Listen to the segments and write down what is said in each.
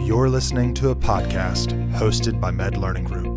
You're listening to a podcast hosted by Med Learning Group.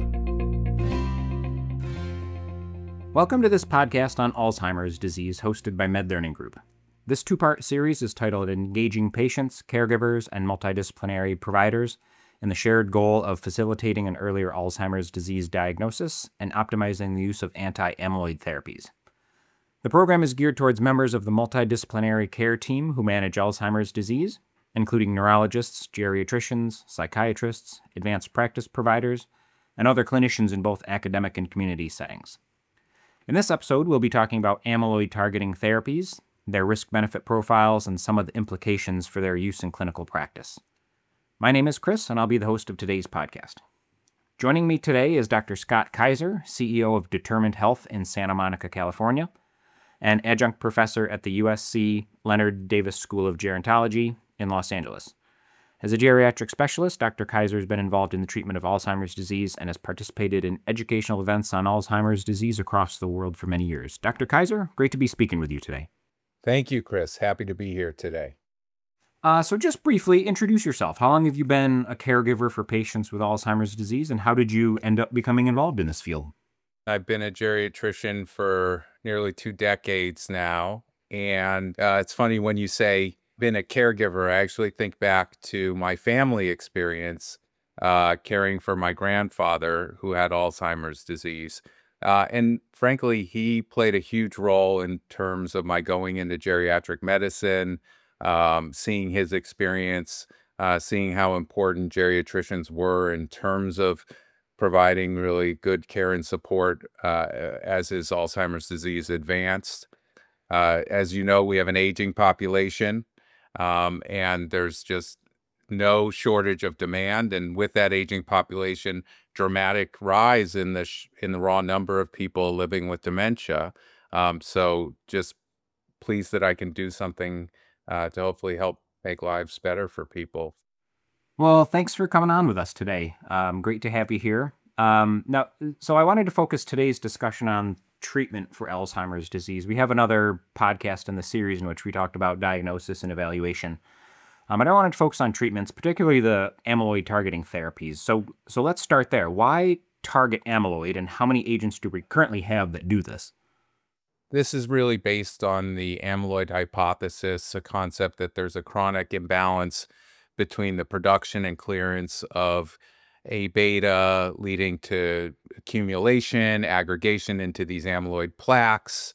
Welcome to this podcast on Alzheimer's disease hosted by Med Learning Group. This two-part series is titled Engaging Patients, Caregivers, and Multidisciplinary Providers in the shared goal of facilitating an earlier Alzheimer's disease diagnosis and optimizing the use of anti-amyloid therapies. The program is geared towards members of the multidisciplinary care team who manage Alzheimer's disease, including neurologists, geriatricians, psychiatrists, advanced practice providers, and other clinicians in both academic and community settings. In this episode, we'll be talking about amyloid targeting therapies, their risk-benefit profiles, and some of the implications for their use in clinical practice. My name is Chris, and I'll be the host of today's podcast. Joining me today is Dr. Scott Kaiser, CEO of Determined Health in Santa Monica, California, and adjunct professor at the USC Leonard Davis School of Gerontology in Los Angeles. As a geriatric specialist, Dr. Kaiser has been involved in the treatment of Alzheimer's disease and has participated in educational events on Alzheimer's disease across the world for many years. Dr. Kaiser, great to be speaking with you today. Thank you, Chris. Happy to be here today. So just briefly, introduce yourself. How long have you been a caregiver for patients with Alzheimer's disease, and how did you end up becoming involved in this field? I've been a geriatrician for nearly 2 decades now. And it's funny when you say been a caregiver, I actually think back to my family experience caring for my grandfather who had Alzheimer's disease. And frankly, he played a huge role in terms of my going into geriatric medicine, seeing his experience, seeing how important geriatricians were in terms of providing really good care and support as his Alzheimer's disease advanced. As you know, we have an aging population, and there's just no shortage of demand. And with that aging population, dramatic rise in the raw number of people living with dementia. So just pleased that I can do something to hopefully help make lives better for people. Well, thanks for coming on with us today. Great to have you here. So I wanted to focus today's discussion on treatment for Alzheimer's disease. We have another podcast in the series in which we talked about diagnosis and evaluation. But I wanted to focus on treatments, particularly the amyloid targeting therapies. So let's start there. Why target amyloid, and how many agents do we currently have that do this? This is really based on the amyloid hypothesis, a concept that there's a chronic imbalance between the production and clearance of A beta, leading to accumulation, aggregation into these amyloid plaques,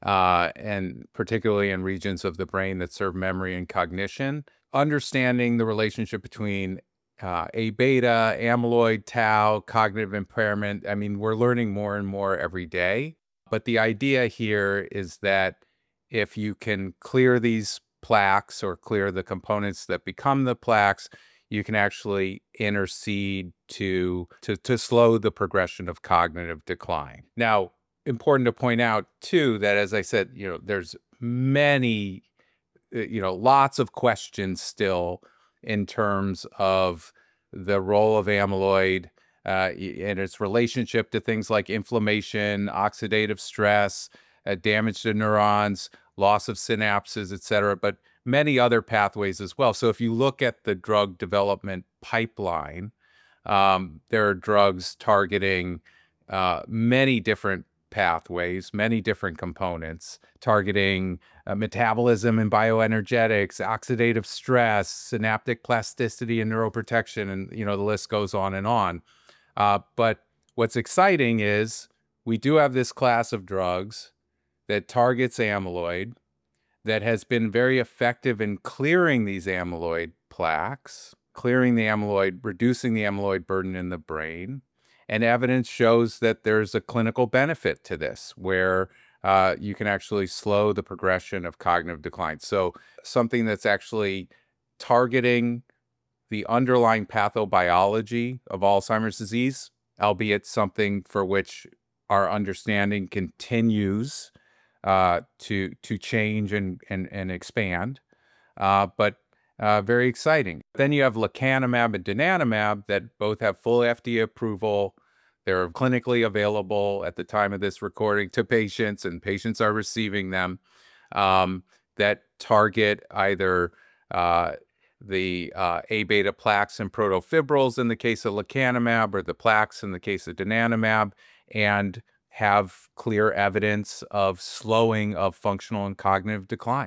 and particularly in regions of the brain that serve memory and cognition. Understanding the relationship between A beta, amyloid, tau, cognitive impairment, I mean, we're learning more and more every day. But the idea here is that if you can clear these plaques or clear the components that become the plaques, you can actually intercede to slow the progression of cognitive decline. Now, important to point out, too, that as I said, there's many, lots of questions still in terms of the role of amyloid and its relationship to things like inflammation, oxidative stress, damage to neurons, loss of synapses, et cetera, but many other pathways as well. So if you look at the drug development pipeline, there are drugs targeting many different pathways, many different components, targeting metabolism and bioenergetics, oxidative stress, synaptic plasticity and neuroprotection, and the list goes on and on. But what's exciting is we do have this class of drugs that targets amyloid, that has been very effective in clearing these amyloid plaques, clearing the amyloid, reducing the amyloid burden in the brain. And evidence shows that there's a clinical benefit to this, where you can actually slow the progression of cognitive decline. So something that's actually targeting the underlying pathobiology of Alzheimer's disease, albeit something for which our understanding continues to change and expand, but very exciting. Then you have lecanemab and donanemab that both have full FDA approval. They're clinically available at the time of this recording to patients, and patients are receiving them, that target either the A beta plaques and protofibrils in the case of lecanemab, or the plaques in the case of donanemab, and have clear evidence of slowing of functional and cognitive decline.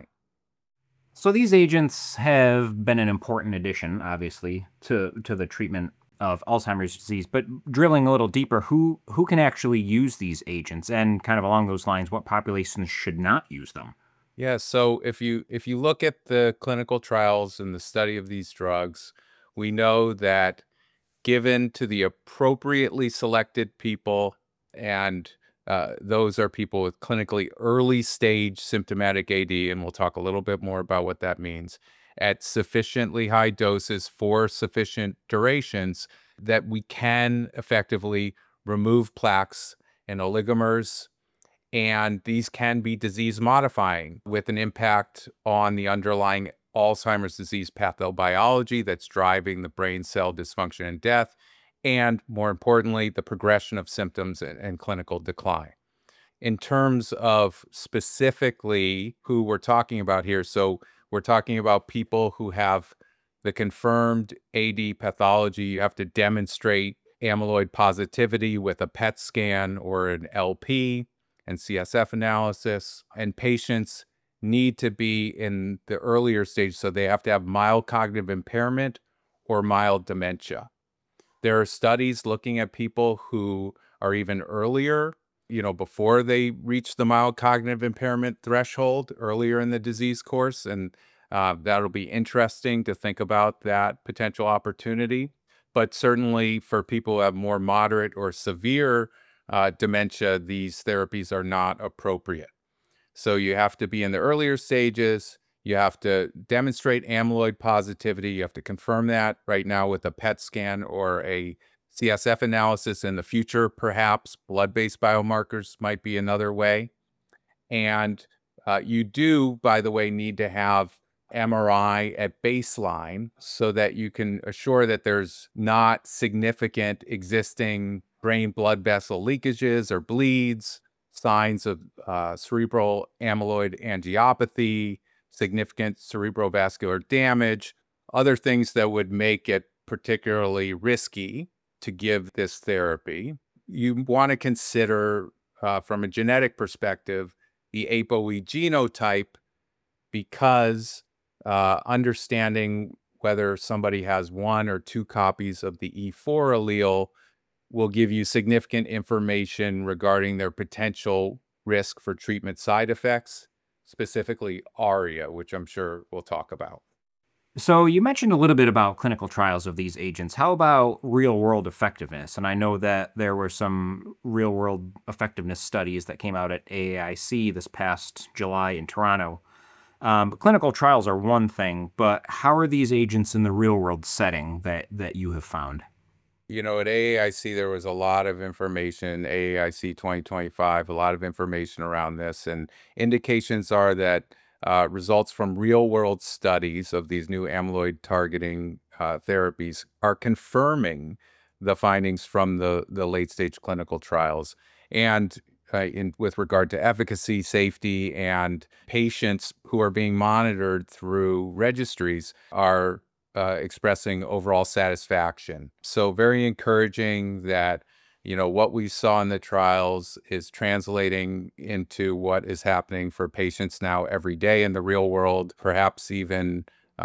So these agents have been an important addition, obviously, to the treatment of Alzheimer's disease. But drilling a little deeper, who can actually use these agents, and kind of along those lines, what populations should not use them? Yeah, so if you look at the clinical trials and the study of these drugs, we know that given to the appropriately selected people, and those are people with clinically early stage symptomatic AD, and we'll talk a little bit more about what that means, at sufficiently high doses for sufficient durations, that we can effectively remove plaques and oligomers, and these can be disease modifying with an impact on the underlying Alzheimer's disease pathobiology that's driving the brain cell dysfunction and death, and more importantly, the progression of symptoms and clinical decline. In terms of specifically who we're talking about here, so we're talking about people who have the confirmed AD pathology. You have to demonstrate amyloid positivity with a PET scan or an LP and CSF analysis, and patients need to be in the earlier stage, so they have to have mild cognitive impairment or mild dementia. There are studies looking at people who are even earlier, before they reach the mild cognitive impairment threshold, earlier in the disease course, and that'll be interesting to think about that potential opportunity. But certainly for people who have more moderate or severe dementia, these therapies are not appropriate. So you have to be in the earlier stages. You have to demonstrate amyloid positivity. You have to confirm that right now with a PET scan or a CSF analysis. In the future, perhaps blood-based biomarkers might be another way. And you do, by the way, need to have MRI at baseline so that you can assure that there's not significant existing brain blood vessel leakages or bleeds, signs of cerebral amyloid angiopathy, significant cerebrovascular damage, other things that would make it particularly risky to give this therapy. You want to consider, from a genetic perspective, the ApoE genotype, because understanding whether somebody has one or two copies of the E4 allele will give you significant information regarding their potential risk for treatment side effects, specifically ARIA, which I'm sure we'll talk about. So you mentioned a little bit about clinical trials of these agents. How about real-world effectiveness? And I know that there were some real-world effectiveness studies that came out at AAIC this past July in Toronto. But clinical trials are one thing, but how are these agents in the real-world setting that you have found? At AAIC, there was a lot of information, AAIC 2025, a lot of information around this, and indications are that results from real-world studies of these new amyloid targeting therapies are confirming the findings from the late-stage clinical trials. And with regard to efficacy, safety, and patients who are being monitored through registries are expressing overall satisfaction. So very encouraging that what we saw in the trials is translating into what is happening for patients now every day in the real world, perhaps even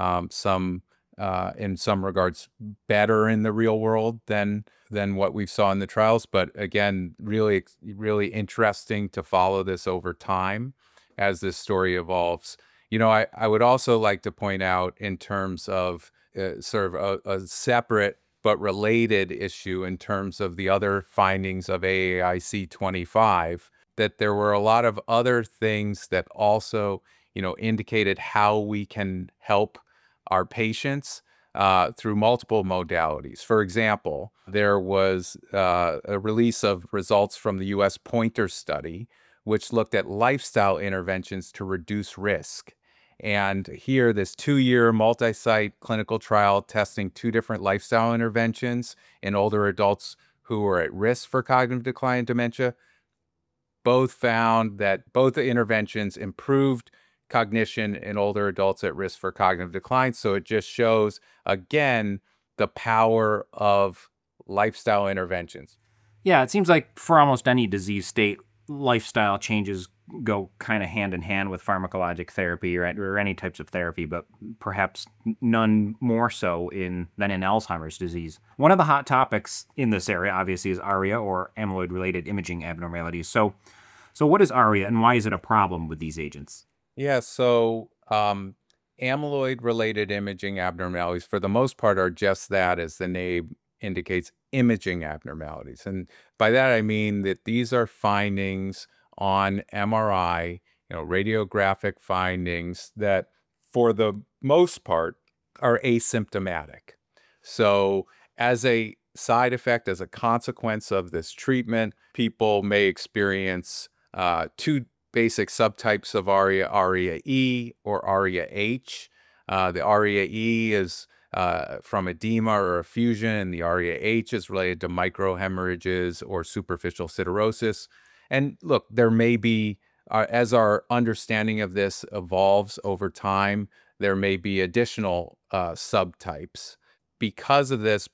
in some regards better in the real world than what we saw in the trials. But again, really, really interesting to follow this over time as this story evolves. I would also like to point out, in terms of sort of a separate but related issue in terms of the other findings of AAIC 25, that there were a lot of other things that also, indicated how we can help our patients through multiple modalities. For example, there was a release of results from the U.S. Pointer study, which looked at lifestyle interventions to reduce risk. And here, this 2-year multi-site clinical trial testing 2 different lifestyle interventions in older adults who were at risk for cognitive decline and dementia, both found that both the interventions improved cognition in older adults at risk for cognitive decline. So it just shows, again, the power of lifestyle interventions. Yeah, it seems like for almost any disease state, lifestyle changes go kind of hand in hand with pharmacologic therapy or any types of therapy, but perhaps none more so than in Alzheimer's disease. One of the hot topics in this area, obviously, is ARIA, or amyloid-related imaging abnormalities. So what is ARIA, and why is it a problem with these agents? Yeah, so amyloid-related imaging abnormalities, for the most part, are just that, as the name indicates, imaging abnormalities. And by that, I mean that these are findings on MRI, radiographic findings that, for the most part, are asymptomatic. So as a side effect, as a consequence of this treatment, people may experience two basic subtypes of ARIA, ARIA-E or ARIA-H. The ARIA-E is from edema or effusion, and the ARIA-H is related to microhemorrhages or superficial siderosis. And look, there may be, as our understanding of this evolves over time, there may be additional subtypes. Because of this,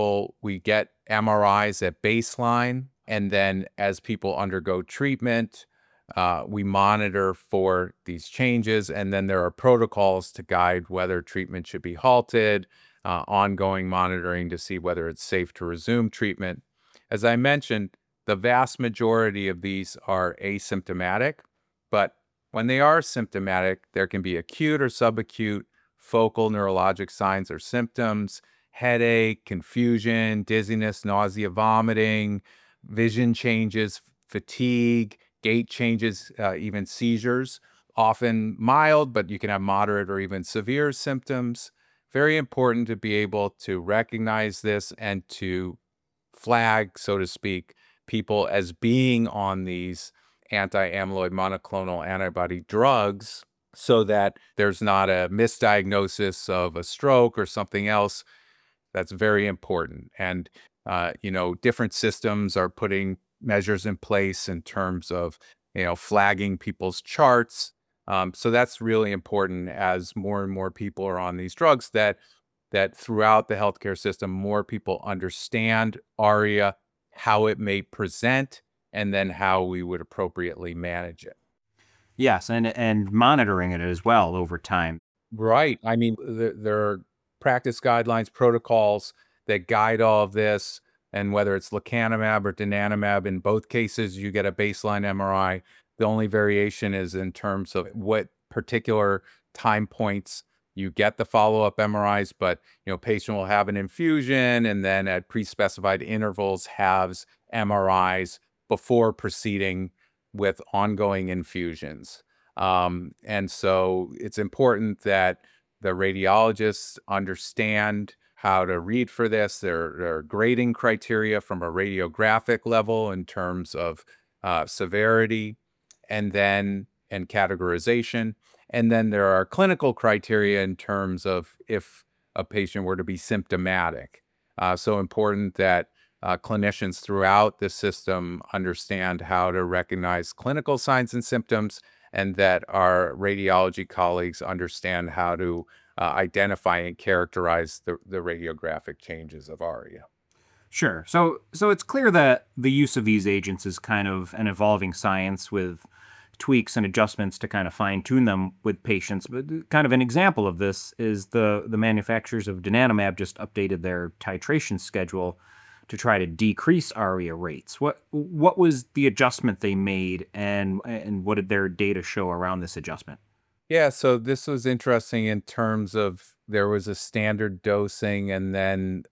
we get MRIs at baseline, and then as people undergo treatment, we monitor for these changes, and then there are protocols to guide whether treatment should be halted, ongoing monitoring to see whether it's safe to resume treatment. As I mentioned, the vast majority of these are asymptomatic, but when they are symptomatic, there can be acute or subacute focal neurologic signs or symptoms, headache, confusion, dizziness, nausea, vomiting, vision changes, fatigue, gait changes, even seizures, often mild, but you can have moderate or even severe symptoms. Very important to be able to recognize this and to flag, so to speak, people as being on these anti-amyloid monoclonal antibody drugs so that there's not a misdiagnosis of a stroke or something else. That's very important. And, different systems are putting measures in place in terms of, flagging people's charts. So that's really important as more and more people are on these drugs, that throughout the healthcare system, more people understand ARIA, how it may present, and then how we would appropriately manage it. Yes, and monitoring it as well over time. Right. I mean, there are practice guidelines, protocols that guide all of this. And whether it's lecanemab or donanemab, in both cases, you get a baseline MRI. The only variation is in terms of what particular time points you get the follow-up MRIs, but patient will have an infusion and then at pre-specified intervals has MRIs before proceeding with ongoing infusions. And so it's important that the radiologists understand how to read for this. There are grading criteria from a radiographic level in terms of severity and categorization. And then there are clinical criteria in terms of if a patient were to be symptomatic. So important that clinicians throughout the system understand how to recognize clinical signs and symptoms, and that our radiology colleagues understand how to identify and characterize the radiographic changes of ARIA. Sure. So it's clear that the use of these agents is kind of an evolving science with tweaks and adjustments to kind of fine-tune them with patients. But kind of an example of this is the manufacturers of donanemab just updated their titration schedule to try to decrease ARIA rates. What was the adjustment they made, and what did their data show around this adjustment? Yeah, so this was interesting in terms of there was a standard dosing, and then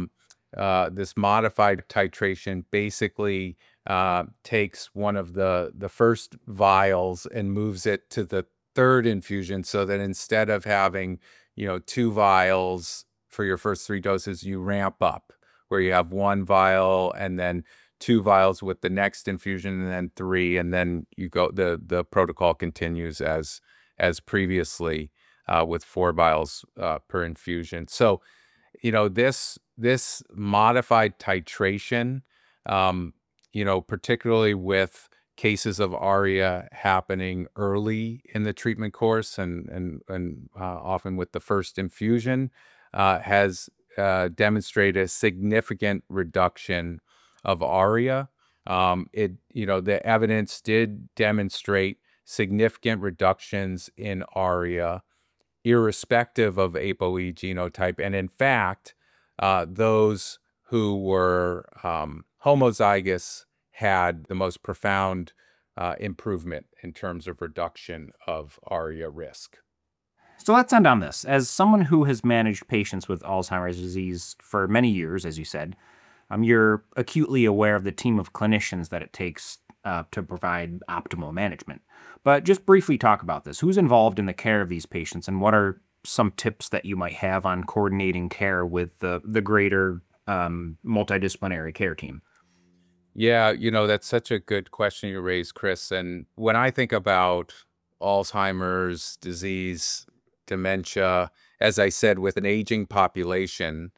this modified titration basically takes one of the first vials and moves it to the third infusion, so that instead of having 2 vials for your first 3 doses, you ramp up, where you have 1 vial and then 2 vials with the next infusion, and then 3, and then you go. The protocol continues as previously with 4 vials per infusion. So, this modified titration, particularly with cases of ARIA happening early in the treatment course and often with the first infusion has demonstrated a significant reduction of ARIA. The evidence did demonstrate significant reductions in ARIA, irrespective of ApoE genotype. And in fact, those who were homozygous had the most profound improvement in terms of reduction of ARIA risk. So let's end on this. As someone who has managed patients with Alzheimer's disease for many years, as you said, you're acutely aware of the team of clinicians that it takes to provide optimal management. But just briefly talk about this. Who's involved in the care of these patients, and what are some tips that you might have on coordinating care with the greater multidisciplinary care team? Yeah, that's such a good question you raised, Chris. And when I think about Alzheimer's disease, dementia, as I said, with an aging population,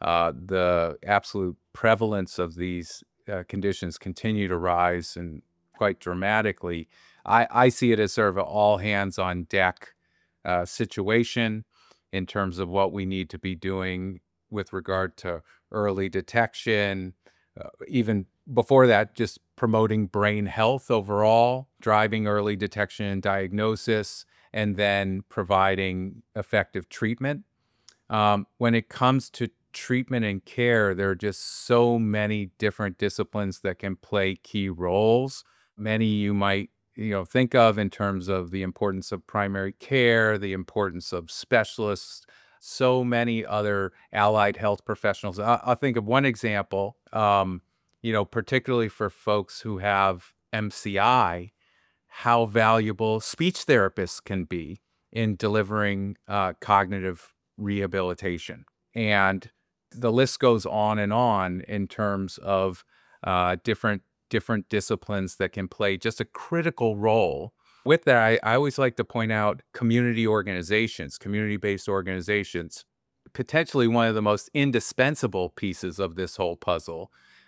the absolute prevalence of these conditions continue to rise and quite dramatically. I see it as sort of an all hands on deck situation in terms of what we need to be doing with regard to early detection, even before that, just promoting brain health overall, driving early detection and diagnosis, and then providing effective treatment. When it comes to treatment and care, there are just so many different disciplines that can play key roles. Many you might think of in terms of the importance of primary care, the importance of specialists, so many other allied health professionals. I'll think of one example, particularly for folks who have MCI, how valuable speech therapists can be in delivering cognitive rehabilitation. And the list goes on in terms of different disciplines that can play just a critical role. With that, I always like to point out community organizations, community-based organizations, potentially one of the most indispensable pieces of this whole puzzle.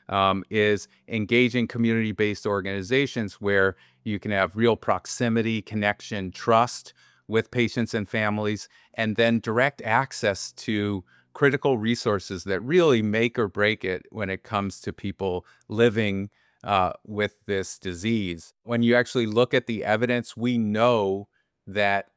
Is engaging community-based organizations where you can have real proximity, connection, trust with patients and families, and then direct access to critical resources that really make or break it when it comes to people living with this disease. When you actually look at the evidence, we know that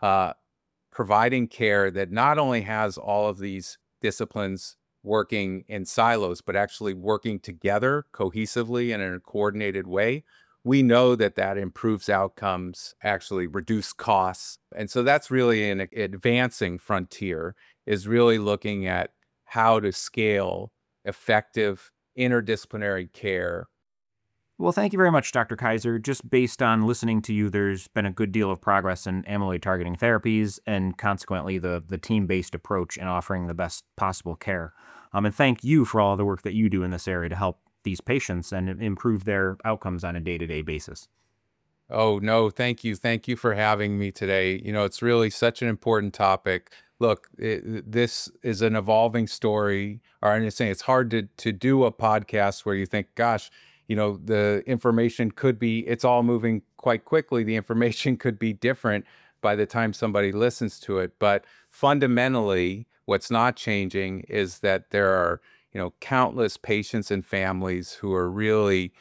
providing care that not only has all of these disciplines working in silos, but actually working together cohesively and in a coordinated way, we know that improves outcomes, actually reduce costs. And so that's really an advancing frontier, is really looking at how to scale effective interdisciplinary care. Well, thank you very much, Dr. Kaiser. Just based on listening to you, there's been a good deal of progress in amyloid targeting therapies and consequently the team-based approach in offering the best possible care. And thank you for all the work that you do in this area to help these patients and improve their outcomes on a day-to-day basis. Oh, no, thank you. Thank you for having me today. It's really such an important topic. Look, this is an evolving story. Or I'm just saying it's hard to do a podcast where you think, gosh, the information could be, it's all moving quite quickly. The information could be different by the time somebody listens to it. But fundamentally, what's not changing is that there are, countless patients and families who are really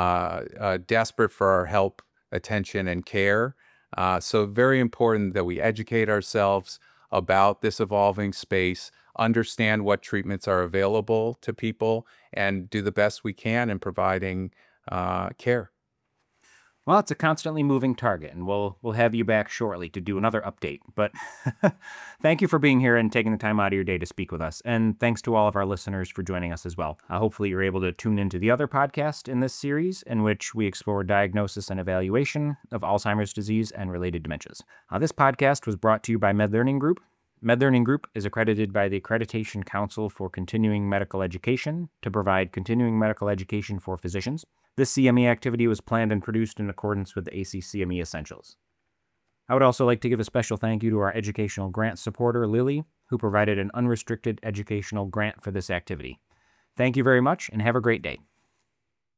desperate for our help, attention, and care. So very important that we educate ourselves about this evolving space, understand what treatments are available to people, and do the best we can in providing care. Well, it's a constantly moving target, and we'll have you back shortly to do another update. But thank you for being here and taking the time out of your day to speak with us. And thanks to all of our listeners for joining us as well. Hopefully you're able to tune into the other podcast in this series, in which we explore diagnosis and evaluation of Alzheimer's disease and related dementias. This podcast was brought to you by MedLearning Group. MedLearning Group is accredited by the Accreditation Council for Continuing Medical Education to provide continuing medical education for physicians. This CME activity was planned and produced in accordance with the ACCME Essentials. I would also like to give a special thank you to our educational grant supporter, Lilly, who provided an unrestricted educational grant for this activity. Thank you very much, and have a great day.